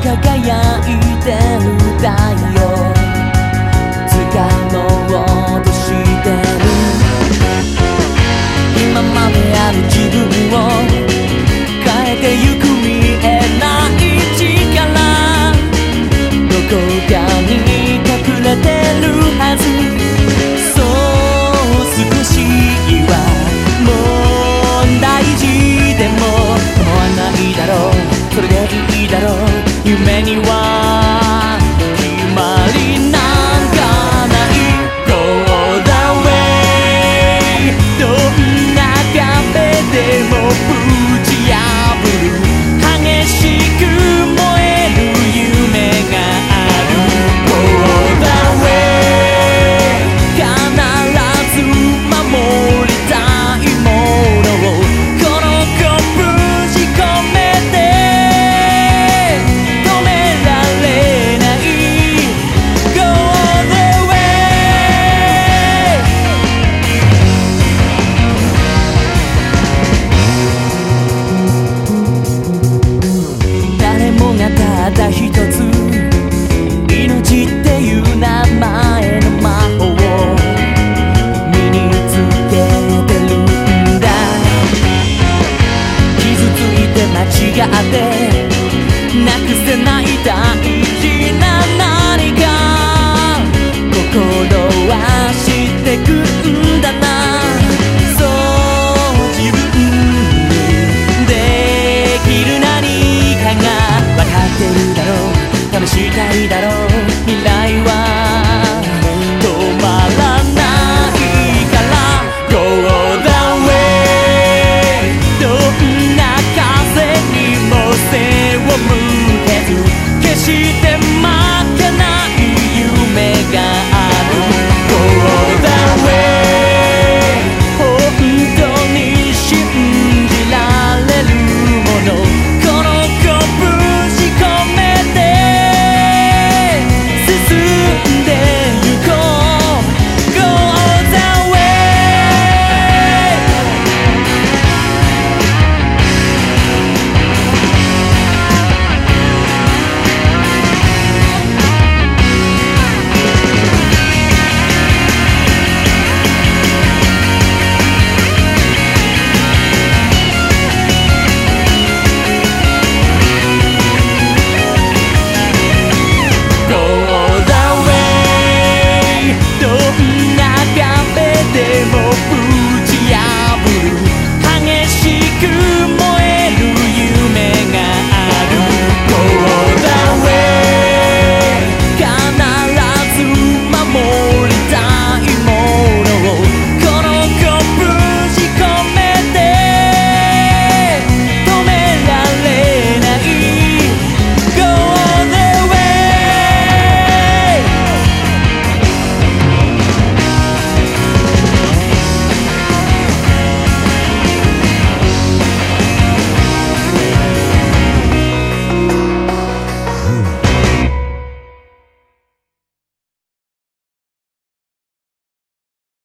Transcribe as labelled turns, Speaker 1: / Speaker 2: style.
Speaker 1: 輝いてる太陽掴もうとしてる。今まである自分を変えてゆく見えない力、どこかに隠れてるはず。そう少しはもう大事でも構わないだろう、それでいいだろう。夢には決まりなんかない。 Go the way どんな壁でもぶち破る激しく燃える夢がある。 Go the way 必ず守りたいものをこの拳込めて止められない。 Go the way 誰もがただ一つ命っていう名前の魔法を身につけてるんだ。傷ついて間違ってなくせない大事な何か心は知ってくんだな。そう自分にできる何かが分かってるだろう、試したいだろう。未来